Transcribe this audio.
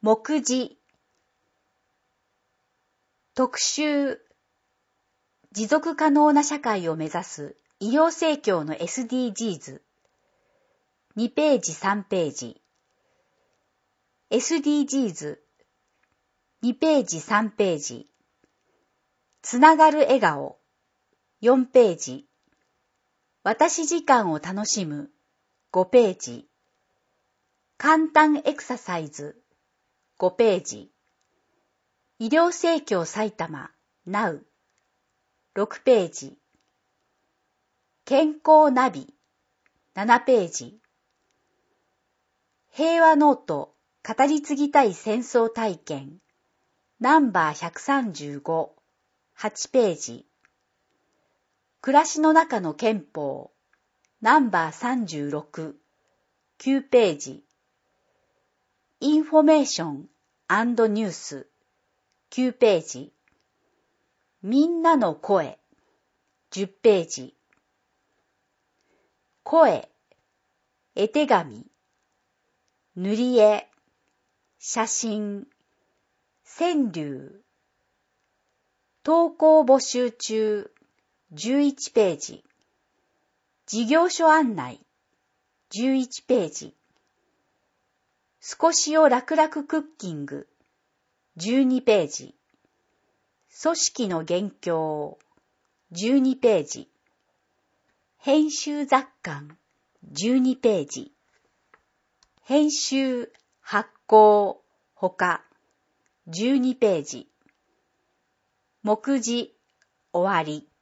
目次、特集、持続可能な社会を目指す医療盛況の SDGs、2ページ3ページ、SDGs、2ページ3ページ、つながる笑顔、4ページ、私時間を楽しむ、5ページ、簡単エクササイズ、5ページ、医療盛況埼玉、NOW、6ページ、健康ナビ、7ページ、平和ノート、語り継ぎたい戦争体験、ナンバー135、8ページ、暮らしの中の憲法、ナンバー36、9ページ、インフォメーション&ニュース、9ページ、みんなの声、10ページ、声、絵手紙、塗り絵、写真、川柳、投稿募集中、11ページ、事業所案内、11ページ、少しを楽々クッキング、12ページ、組織の元凶、12ページ、編集雑感、12ページ、編集、発行、他、12ページ、目次、終わり。